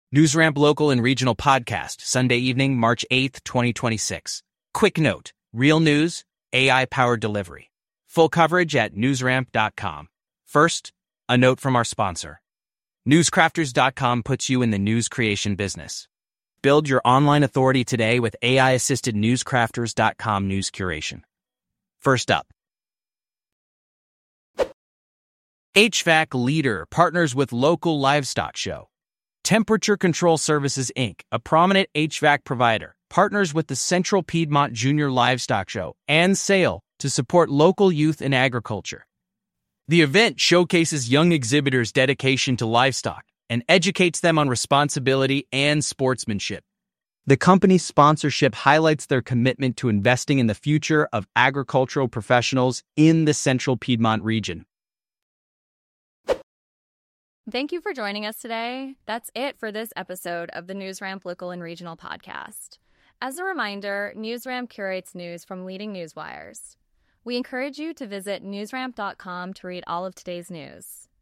NewsRamp Local and Regional Podcast, Sunday evening, March 8th, 2026. Quick note, real news, AI-powered delivery. Full coverage at newsramp.com. First, a note from our sponsor. Newscrafters.com puts you in the news creation business. Build your online authority today with AI-assisted newscrafters.com news curation. First up. HVAC Leader partners with local livestock show. Temperature Control Services, Inc., a prominent HVAC provider, partners with the Central Piedmont Junior Livestock Show and Sale to support local youth in agriculture. The event showcases young exhibitors' dedication to livestock and educates them on responsibility and sportsmanship. The company's sponsorship highlights their commitment to investing in the future of agricultural professionals in the Central Piedmont region. Thank you for joining us today. That's it for this episode of the NewsRamp Local and Regional Podcast. As a reminder, NewsRamp curates news from leading newswires. We encourage you to visit newsramp.com to read all of today's news.